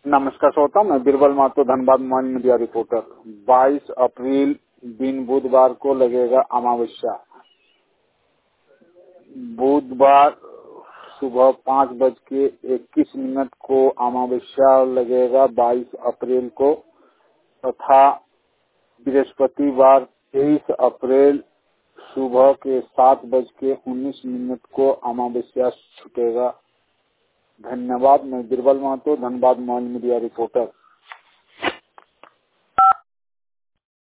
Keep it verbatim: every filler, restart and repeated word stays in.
नमस्कार श्रोता, मैं Birbal Mahato, Dhanbad mobile media reporter. बाईस अप्रैल दिन बुधवार को लगेगा अमावस्या। बुधवार सुबह पाँच बज के इक्कीस मिनट को अमावस्या लगेगा बाईस अप्रैल को, तथा बृहस्पतिवार तेईस अप्रैल सुबह के सात बज के उन्नीस मिनट को अमावस्या छूटेगा। धन्यवाद। मैं Birbal Mahato, Dhanbad mobile media reporter.